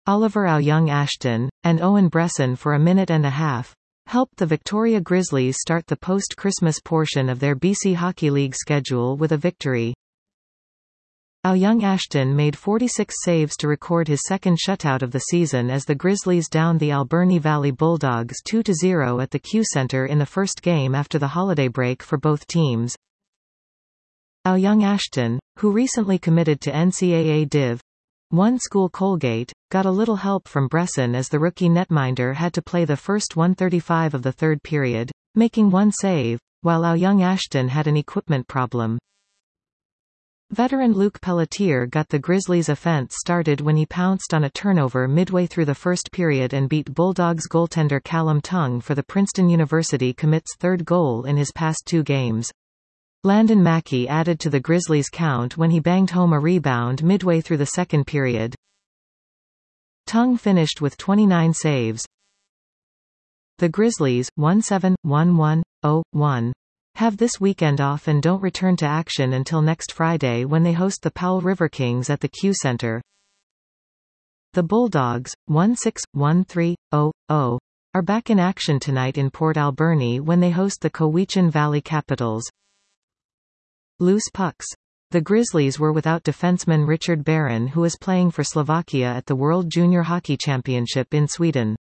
Oliver Ayoung-Ashton, and Owen Bresson for a minute and a half, helped the Victoria Grizzlies start the post-Christmas portion of their BC Hockey League schedule with a victory. Ayoung-Ashton made 46 saves to record his second shutout of the season as the Grizzlies downed the Alberni Valley Bulldogs 2-0 at the Q Centre in the first game after the holiday break for both teams. Ayoung-Ashton, who recently committed to NCAA Div. 1 school Colgate, got a little help from Bresson as the rookie netminder had to play the first 1:35 of the third period, making one save, while Ayoung-Ashton had an equipment problem. Veteran Luke Pelletier got the Grizzlies' offense started when he pounced on a turnover midway through the first period and beat Bulldogs goaltender Callum Tongue for the Princeton University commit's third goal in his past 2 games. Landon Mackey added to the Grizzlies' count when he banged home a rebound midway through the second period. Tongue finished with 29 saves. The Grizzlies, 1-7-1-1-0-1, have this weekend off and don't return to action until next Friday when they host the Powell River Kings at the Q Centre. The Bulldogs, 1-6-1-3-0-0, are back in action tonight in Port Alberni when they host the Cowichan Valley Capitals. Loose pucks. The Grizzlies were without defenseman Richard Barron, who is playing for Slovakia at the World Junior Hockey Championship in Sweden.